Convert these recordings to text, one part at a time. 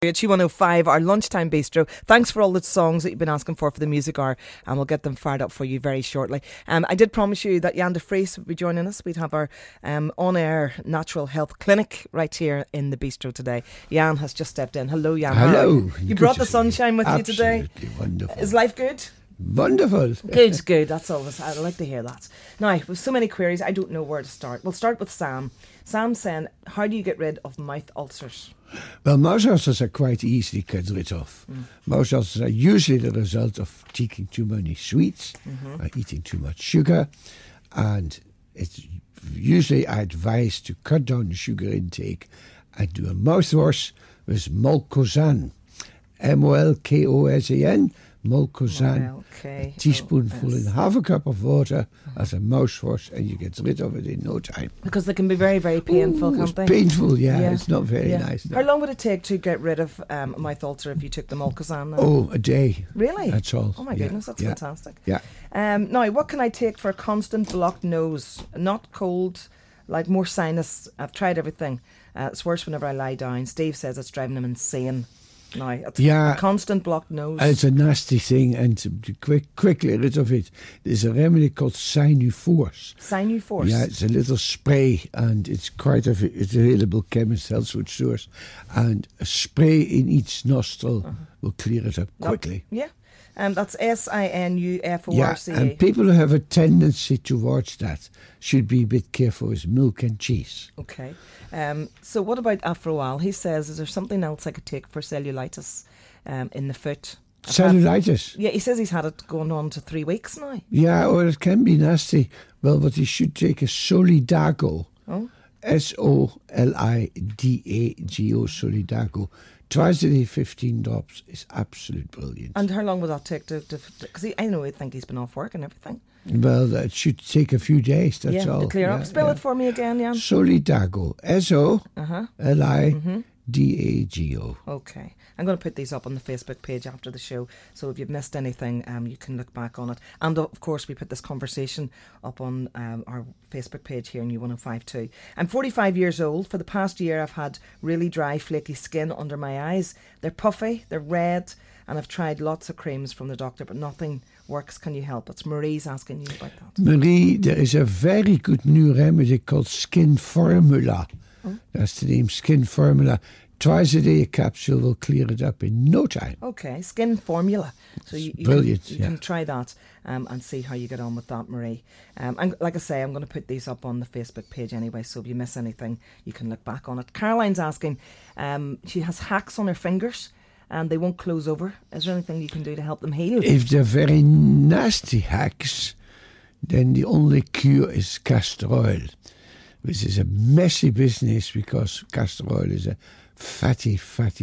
At 105, our lunchtime bistro. Thanks for all the songs that you've been asking for the music hour, and we'll get them fired up for you very shortly. I did promise you that Jan de Vries would be joining us. We'd have our on-air natural health clinic right here in the bistro today. Jan has just stepped in. Hello, Jan. Hello. You brought the sunshine with you today. Absolutely wonderful. Is life good? Wonderful. Good. That's always, I like to hear that. Now, with so many queries, I don't know where to start. We'll start with Sam. Sam's saying, how do you get rid of mouth ulcers? Well, mouth ulcers are quite easily get rid of. Mouth ulcers are usually the result of taking too many sweets, or eating too much sugar, and it's usually I advise to cut down the sugar intake and do a mouthwash with Molkosan, Molkosan, Molkosan, a teaspoonful in half a cup of water as a mouthwash, and you get rid of it in no time. Because they can be very, very painful, can't they? Painful, yeah. It's not very nice. No. How long would it take to get rid of a mouth ulcer if you took the Molkosan? Oh, a day. Really? That's all. Oh my goodness, that's fantastic. Yeah. Now, what can I take for a constant blocked nose? Not cold, like more sinus. I've tried everything. It's worse whenever I lie down. Steve says it's driving him insane. Now, it's a constant blocked nose. It's a nasty thing, and to quickly rid of it, there's a remedy called Sinuforce. Sinuforce? Yeah, it's a little spray, and it's it's available chemist health food stores, and a spray in each nostril will clear it up quickly. That's Sinuforce. Yeah, and people who have a tendency towards that should be a bit careful with milk and cheese. Okay. So what about Afroal? He says, is there something else I could take for cellulitis in the foot? Cellulitis? He says he's had it going on to 3 weeks now. Yeah, or it can be nasty. Well, but he should take a Solidago. Oh. Solidago, Solidago. Twice a day, 15 drops is absolute brilliant. And how long will that take to because I think he's been off work and everything. Well, that should take a few days, that's all. To clear up. Spell it for me again, Jan. Solidago, Solidago. Okay. I'm going to put these up on the Facebook page after the show, so if you've missed anything, you can look back on it. And of course, we put this conversation up on our Facebook page here in U105 too. I'm 45 years old. For the past year, I've had really dry, flaky skin under my eyes. They're puffy, they're red, and I've tried lots of creams from the doctor, but nothing works. Can you help? It's Marie's asking you about that. Marie, there is a very good new remedy called Skin Formula. Oh. That's the name, Skin Formula. Twice a day a capsule will clear it up in no time. Okay, Skin Formula. So you brilliant. You can try that and see how you get on with that, Marie. And like I say, I'm going to put these up on the Facebook page anyway, so if you miss anything, you can look back on it. Caroline's asking, she has hacks on her fingers and they won't close over. Is there anything you can do to help them heal? If they're very nasty hacks, then the only cure is castor oil, which is a messy business because castor oil is a fatty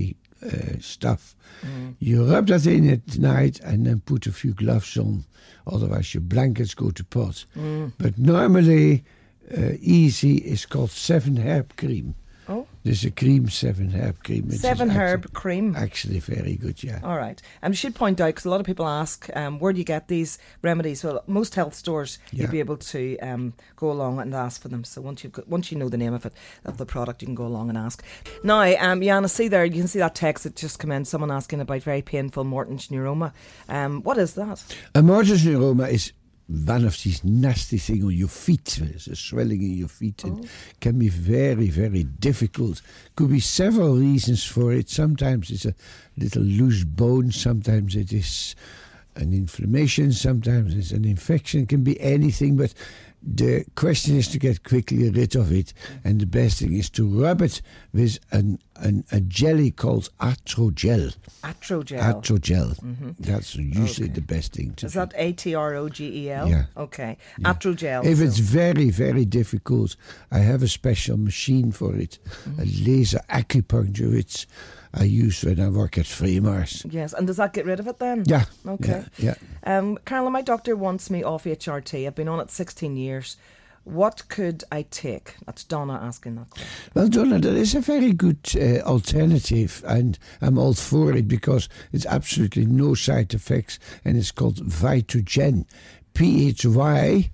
stuff. You rub that in at night and then put a few gloves on, otherwise your blankets go to pot. But normally easy is called 7-herb cream. Oh, there's a cream, 7-herb cream. 7-herb cream. Actually very good, yeah. All right. I should point out, because a lot of people ask, where do you get these remedies? Well, most health stores, you'll be able to go along and ask for them. So once you know the name of the product, you can go along and ask. Now, Jan, I see there, you can see that text that just come in, someone asking about very painful Morton's neuroma. What is that? A Morton's neuroma is one of these nasty things on your feet. There's a swelling in your feet and can be very, very difficult. Could be several reasons for it. Sometimes it's a little loose bone. Sometimes it is an inflammation. Sometimes it's an infection. It can be anything, but the question is to get quickly rid of it, and the best thing is to rub it with a jelly called Atrogel. Atrogel. That's usually the best thing to do. Is that Atrogel? Yeah. Okay. Yeah. Atrogel. If it's very, very difficult, I have a special machine for it, a laser acupuncture, which I use when I work at Fremars. Yes, and does that get rid of it then? Yeah. Okay. Yeah. Carla, my doctor wants me off HRT. I've been on it 16 years. What could I take? That's Donna asking that question. Well, Donna, that is a very good alternative, and I'm all for it because it's absolutely no side effects, and it's called Vitogen. PHYTOGEN,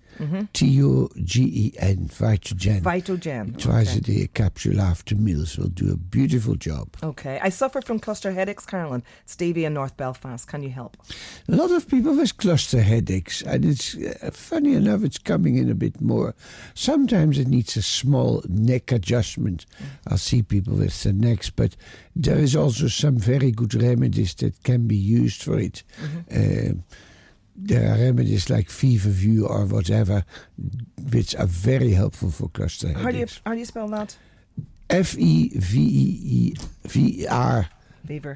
Vitagen. Vitagen. Twice a day, a capsule after meals will do a beautiful job. Okay. I suffer from cluster headaches, Carolyn. Stevie in North Belfast. Can you help? A lot of people with cluster headaches, and it's funny enough, it's coming in a bit more. Sometimes it needs a small neck adjustment. I'll see people with the necks, but there is also some very good remedies that can be used for it. There are remedies like Feverview or whatever, which are very helpful for cluster headaches. How do you spell that? Feverver. Fever.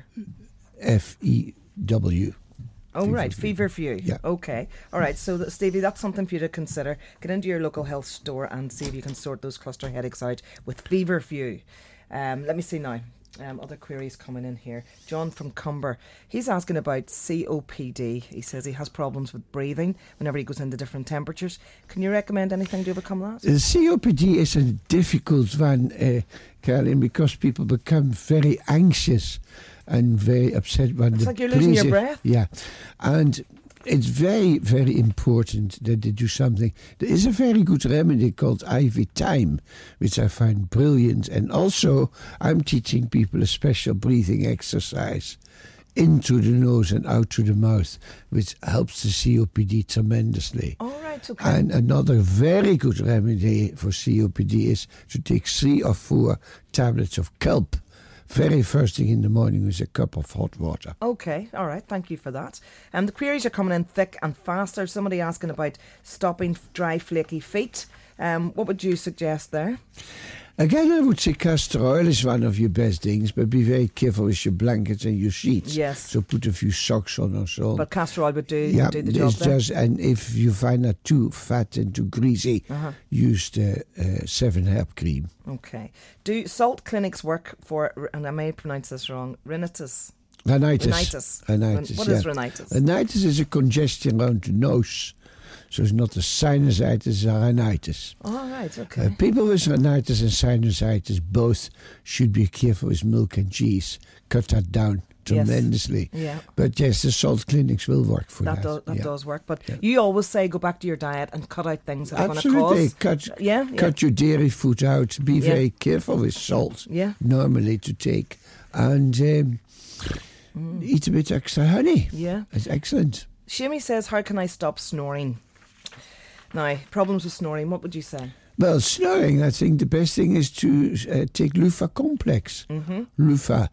FEW. Oh, right. Feverview. Yeah. Okay. All right. So, Stevie, that's something for you to consider. Get into your local health store and see if you can sort those cluster headaches out with Feverview. Let me see now. Other queries coming in here. John from Cumber. He's asking about COPD. He says he has problems with breathing whenever he goes into different temperatures. Can you recommend anything to overcome that? COPD is a difficult one, Caroline, because people become very anxious and very upset when it's like you're losing your breath. Yeah, and it's very, very important that they do something. There is a very good remedy called IV Time, which I find brilliant. And also, I'm teaching people a special breathing exercise into the nose and out through the mouth, which helps the COPD tremendously. All right, okay. And another very good remedy for COPD is to take 3 or 4 tablets of kelp. Very first thing in the morning with a cup of hot water. Okay, all right, thank you for that. The queries are coming in thick and fast. There's somebody asking about stopping dry, flaky feet. What would you suggest there? Again, I would say castor oil is one of your best things, but be very careful with your blankets and your sheets. Yes. So put a few socks on or so. But castor oil would do the job there? And if you find that too fat and too greasy, use the 7-Herb cream. Okay. Do salt clinics work for, and I may pronounce this wrong, rhinitis? Rhinitis. What is rhinitis? Rhinitis is a congestion around the nose. So it's not a sinusitis, it's a rhinitis. Oh, right, okay. People with rhinitis and sinusitis both should be careful with milk and cheese. Cut that down tremendously. Yes. Yeah. But yes, the salt clinics will work for that. That does work. But you always say go back to your diet and cut out things that are going to Absolutely. cause... Cut your dairy food out. Be very careful with salt normally to take. And eat a bit extra honey. Yeah. It's excellent. Shimmy says, how can I stop snoring? Now, problems with snoring, what would you say? Well, snoring, I think the best thing is to take Lufa Complex. Lufa,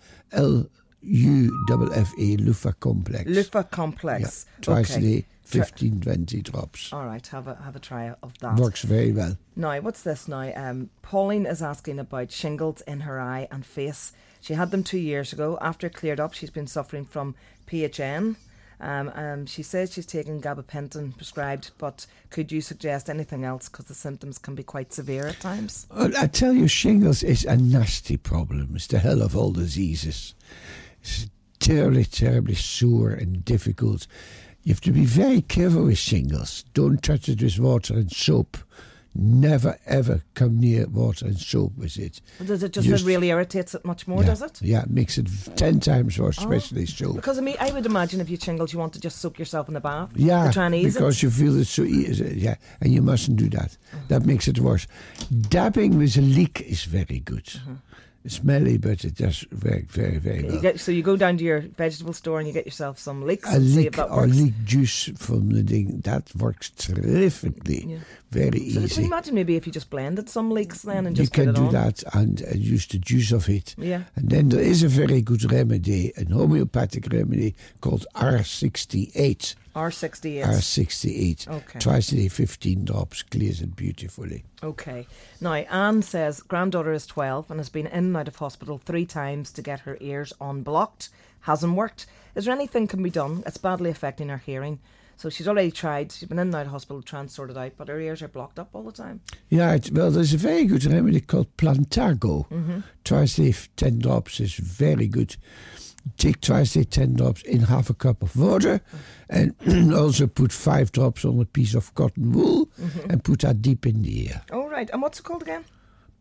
L-U-F-F-A, Lufa Complex. Lufa Complex. Yeah, twice a day, 15, 20 drops. All right, have a try of that. Works very well. Now, what's this now? Pauline is asking about shingles in her eye and face. She had them 2 years ago. After it cleared up, she's been suffering from PHN. She says she's taking gabapentin prescribed, but could you suggest anything else, because the symptoms can be quite severe at times? I tell you, shingles is a nasty problem. It's the hell of all diseases. It's terribly, terribly sore and difficult. You have to be very careful with shingles. Don't touch it with water and soap. Never ever come near water and soap with it. Does it just really irritates it much more, does it? Yeah, it makes it 10 times worse, especially soap. Because I would imagine if you shingles, you want to just soak yourself in the bath. Yeah, to try and ease because you feel it so easy. Yeah, and you mustn't do that. That makes it worse. Dabbing with a leek is very good. It's smelly, but it does work very, very well. So you go down to your vegetable store and you get yourself some leeks and see if that works. Or leek juice from the thing. That works terrifically. Yeah. Very easy. Can you imagine maybe if you just blended some leeks then and just you put it on? You can do that and use the juice of it. Yeah. And then there is a very good remedy, a homeopathic remedy called R68. R68. R68. Okay. Twice a day, 15 drops, clears it beautifully. Okay. Now, Anne says granddaughter is 12 and has been in and out of hospital 3 times to get her ears unblocked. Hasn't worked. Is there anything can be done? It's badly affecting her hearing. So she's already tried. She's been in and out of hospital trying to sort it out, but her ears are blocked up all the time. Yeah, well, there's a very good remedy called Plantago. Twice a day, 10 drops is very good. Take twice a day 10 drops in half a cup of water and also put 5 drops on a piece of cotton wool and put that deep in the ear. Oh, right. And what's it called again?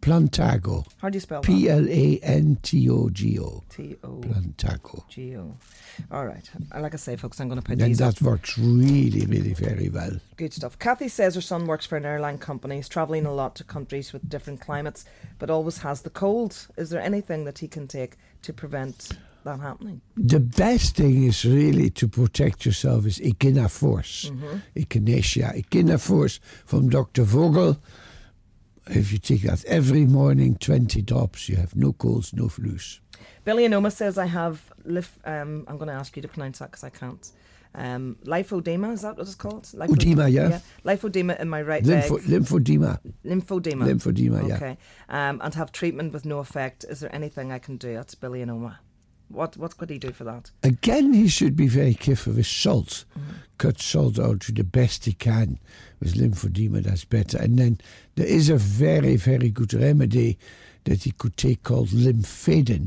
Plantago. How do you spell that? Plantago. Plantago. All right. Like I say, folks, I'm going to put And these that up. works really, really very well. Good stuff. Kathy says her son works for an airline company. He's travelling a lot to countries with different climates, but always has the cold. Is there anything that he can take to prevent that happening? The best thing is really to protect yourself is Echinacea. Echinacea from Dr. Vogel. If you take that every morning, 20 drops, you have no colds, no flus. Billy Anoma says I have, I'm going to ask you to pronounce that because I can't. Lymphedema, is that what it's called? Lymphedema, yeah. Lymphedema in my right leg. Lymphedema, yeah. Okay. And have treatment with no effect. Is there anything I can do? That's Billy Anoma. What could he do for that? Again, he should be very careful with salt. Cut salt out to the best he can. With lymphedema, that's better. And then there is a very, very good remedy that he could take called Lymphedin.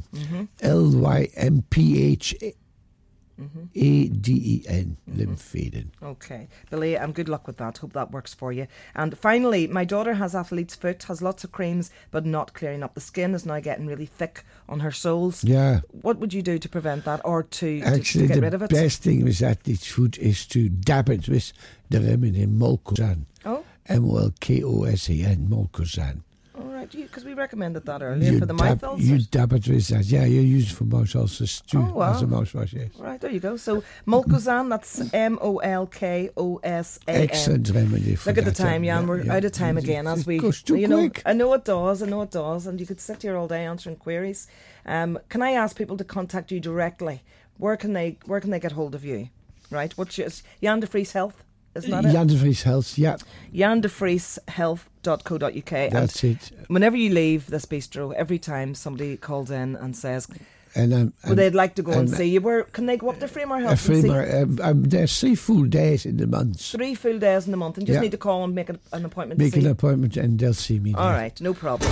Lymphaden. Lymphedin. Okay. Billy, good luck with that. Hope that works for you. And finally, my daughter has athlete's foot, has lots of creams, but not clearing up. The skin is now getting really thick on her soles. Yeah. What would you do to prevent that or to get rid of it? The best thing with athlete's foot is to dab it with the remedy Molkosan. Oh? Molkosan, Molkosan. All right, because we recommended that earlier for the mouth ulcers. You dab it with that. Yeah, you use it for mouth ulcers too. Oh, wow. As a mouthwash, yes. Right, there you go. So Molkosan, that's Molkosan. Excellent remedy for Look at the time, Jan. We're out of time again. As we, goes too quick. I know it does, and you could sit here all day answering queries. Can I ask people to contact you directly? Where can they get hold of you? Right, what's your Jan de Vries Health? Isn't that Jan de Vries Health, yeah. JanDeVriesHealth.co.uk. That's it. Whenever you leave this bistro, every time somebody calls in and says, and they'd like to go and see you, where can they go up to Framer Health and see? There's 3 full days in the month. 3 full days in the month, and just need to call and make an appointment. Make an appointment and they'll see me there. All right, no problem.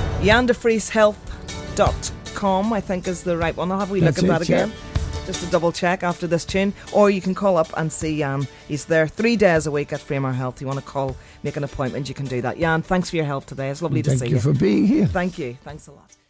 JanDeVriesHealth.com, I think, is the right one. I'll have a wee look at that again. Yeah. Just to double check after this tune. Or you can call up and see Jan. He's there 3 days a week at Framer Health. You want to call, make an appointment, you can do that. Jan, thanks for your help today. It's lovely to see you. Thank you for being here. Thank you. Thanks a lot.